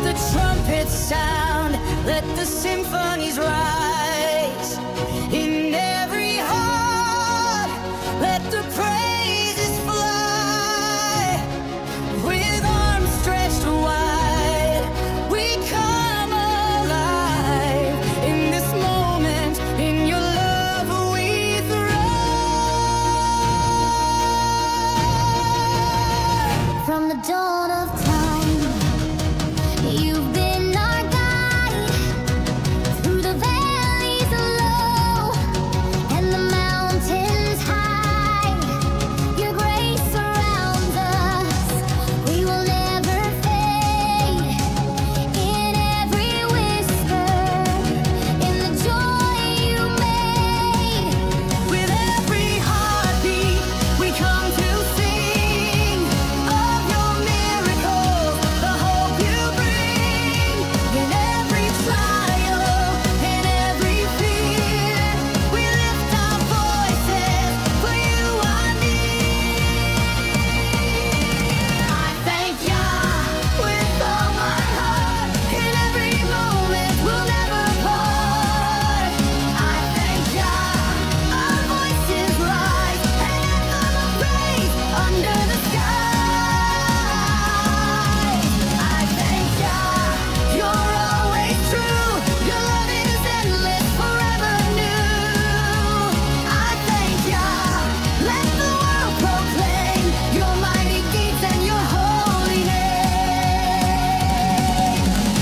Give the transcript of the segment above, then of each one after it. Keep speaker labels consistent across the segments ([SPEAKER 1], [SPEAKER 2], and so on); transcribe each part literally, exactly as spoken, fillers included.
[SPEAKER 1] the trumpets sound, let the symphonies rise. In every heart, let the praises fly. With arms stretched wide, we come alive. In this moment, in your love we thrive. From the dawn of time, you've been our guide through the valleys low and the mountains high. Your grace surrounds us, we will never fade. In every whisper, in the joy you made. With every heartbeat, we come to sing of your miracles, the hope you bring. In every trial, in every fear, we lift our voices, for you are near. I thank ya with all my heart. In every moment, we'll never part. I thank ya, our voices rise, an anthem of praise under the sky. I thank ya, you're always true. Your love is endless, forever new. I thank ya, let the world proclaim your mighty deeds and your holy name.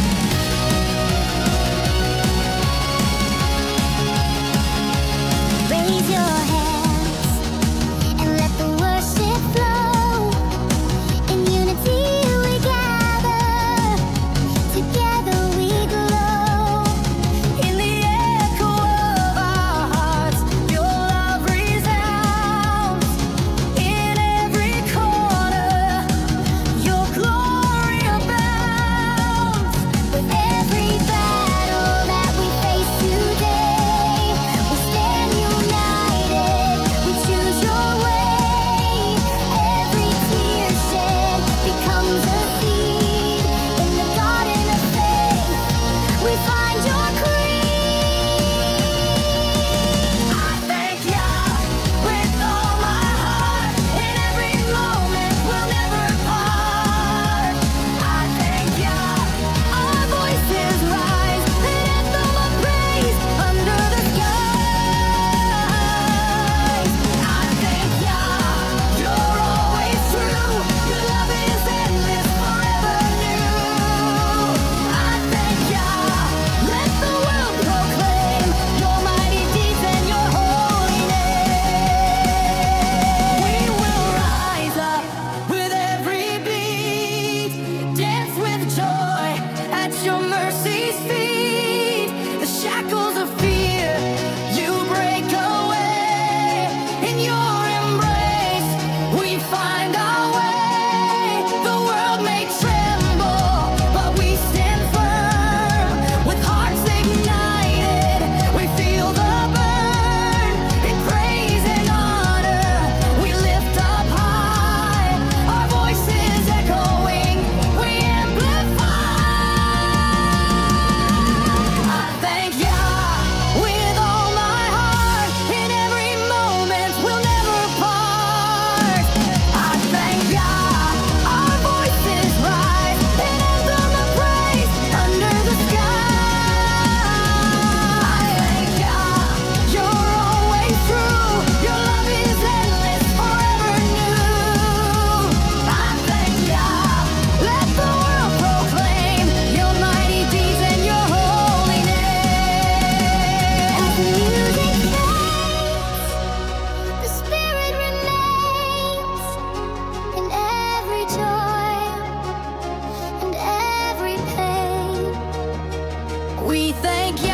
[SPEAKER 1] Raise your hands and let the worship flow. In unity we gather, together we glow. In the echo of our hearts, your love resounds. In every corner, your glory abounds. With every battle that we face today, we stand united, we choose your way. Every tear shed becomes a seed. In the garden of faith, we find your creed. I thank ya with all my heart. In every moment, we'll never part. I thank ya, our voices rise, an anthem of praise under the skies. I thank ya, you're always true. Your love is endless, forever new. I thank ya, let the world proclaim your mighty deeds and your holy name. We will rise up with every beat, dance with joy at your mercy's feet. The shackles of fear you break away. In your embrace we find our way. The world may tremble, but we stand firm. With hearts ignited, we feel the burn. In praise and honor, we lift up high. Our voices echoing, we amplify. I thank ya with all my heart. In every moment, we'll never part. I thank ya, our voices rise, an anthem of praise under the sky. I thank ya, you're always true. Your love is endless, forever new. I thank ya, let the world proclaim your mighty deeds and your holy name. As the music fades, the spirit remains. In every joy and every pain, we thank ya.